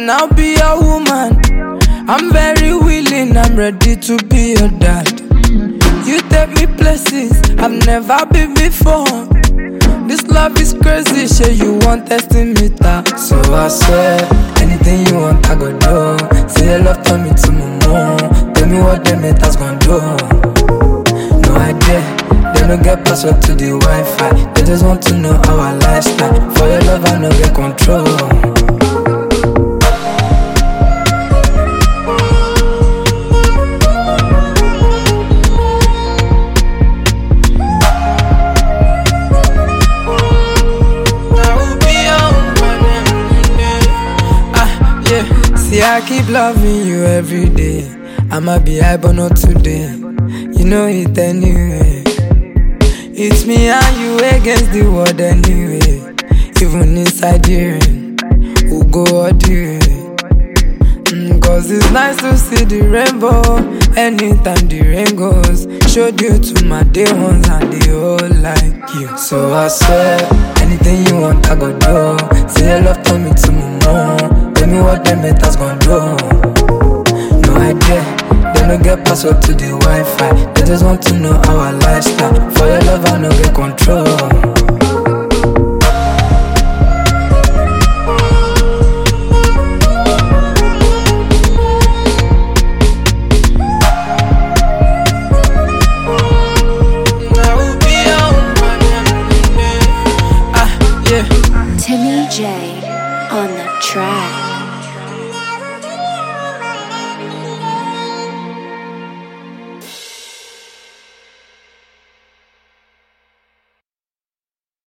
then I'll be your woman. I'm very willing, I'm ready to be your dad. You take me places I've never been before. This love is crazy, shit, you want testing me that. So I swear, anything you want I go do. Say your love turn me to my mom. Tell me what them haters gon' do. No idea, they don't get password to the Wi-Fi. They just want to know our lifestyle. For your love I no get control. See, I keep loving you every day. I'ma be high but not today. You know it anyway. It's me and you against the world anyway. Even inside the rain, we'll go all the way. Cause it's nice to see the rainbow anytime the rain goes. Showed you to my day ones and they all like you. So I swear, anything you want I go do. Say your love turn me to my mom. Tell me what them haters gon' do. No idea, they don't get password to the Wi-Fi. They just want to know our lifestyle. For your love I no get control.